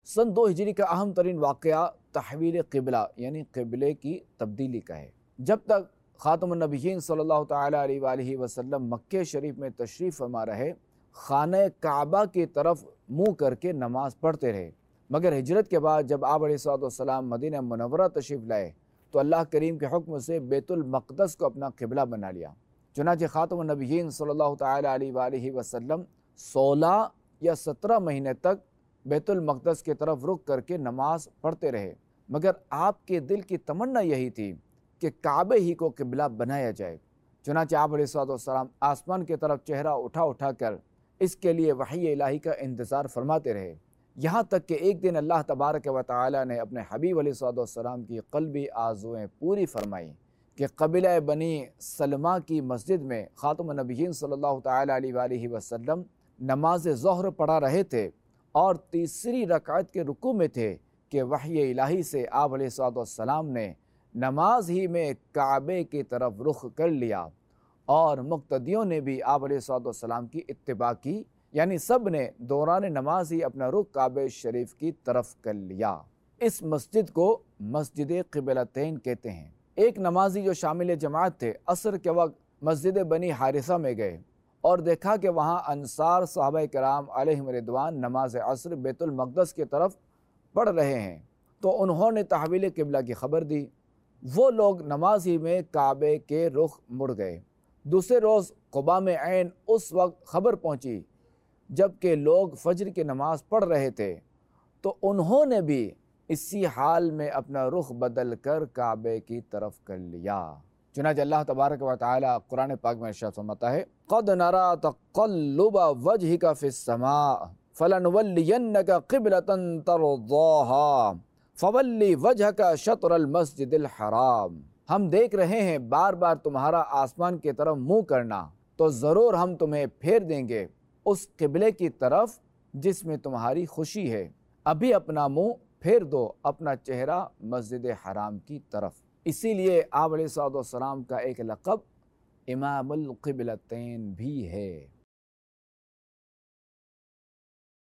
सन 2 हिजरी का अहम तरीन वाक़या तहवील क़िबला यानी क़िबले की तब्दीली का है। जब तक ख़ातमुन नबिय्यीन सल्लल्लाहु तआला अलैहि वसल्लम मक्के शरीफ में तशरीफ़ फरमा रहे, खाने काबा की तरफ मुँह करके नमाज़ पढ़ते रहे। मगर हिजरत के बाद जब आप अलैहिस्सलाम मदीना मुनव्वरा तशरीफ़ लाए तो अल्लाह करीम के हुक्म से बैतुल मक़दस को अपना क़िबला बना लिया। चुनांचे ख़ातमुन नबिय्यीन सल्लल्लाहु तआला अलैहि वसल्लम 16 या 17 महीने तक बैतुल मक़दस की तरफ रुख करके नमाज पढ़ते रहे। मगर आपके दिल की तमन्ना यही थी कि काबे ही को क़िबला बनाया जाए। चुनांचे आप अलैहिस्सलाम आसमान की तरफ चेहरा उठा कर इसके लिए वही इलाही का इंतज़ार फरमाते रहे। यहाँ तक कि एक दिन अल्लाह तबारक व तआला ने अपने हबीब अलैहिस्सलाम की क़ल्बी आरज़ुएँ पूरी फरमाई कि कबीला बनी सलमा की मस्जिद में ख़ातमुन नबिय्यीन सल्लल्लाहु तआला अलैहि वसल्लम नमाज ज़ोहर पढ़ा रहे थे और तीसरी रकात के रुकू में थे कि वही इलाही से आप अलैहिस्सलाम ने नमाज ही में काबे की तरफ रुख कर लिया और मुक्तदियों ने भी आप अलैहिस्सलाम की इत्तिबा की, यानी सब ने दौरान नमाज ही अपना रुख काबे शरीफ की तरफ कर लिया। इस मस्जिद को मस्जिद क़िबलतैन कहते हैं। एक नमाजी जो शामिल जमात थे असर के वक्त मस्जिद बनी हारिसा में गए और देखा कि वहाँ अंसार सहाबा कराम अलैहिम रिदवान नमाज असर बैतुल मक़दस की तरफ पढ़ रहे हैं, तो उन्होंने तहवील क़िबला की खबर दी। वो लोग नमाज ही में काबे के रुख मुड़ गए। दूसरे रोज़ क़ुबा में ऐन उस वक्त खबर पहुँची जबकि लोग फजर की नमाज़ पढ़ रहे थे, तो उन्होंने भी इसी हाल में अपना रुख बदल कर काबे की तरफ कर लिया। चुनांचे अल्लाह तबारक व तआला कुरान पाक में इरशाद फरमाता है, क़द नरा तक़ल्लुब वजहिका फ़िस्समा फ़लनुवल्लियन्नका क़िबलतन तर्ज़ाहा फ़वल्लि वजहका शत्रल मस्जिदिल हराम। हम देख रहे हैं बार बार तुम्हारा आसमान की तरफ मुँह करना, तो ज़रूर हम तुम्हें फेर देंगे उस क़िबले की तरफ जिसमें तुम्हारी खुशी है। अभी अपना मुँह फेर दो, अपना चेहरा मस्जिद हराम की तरफ। इसीलिए आप अलैहिस्सलाम का एक लक़ब इमामुल क़िबलतैन भी है।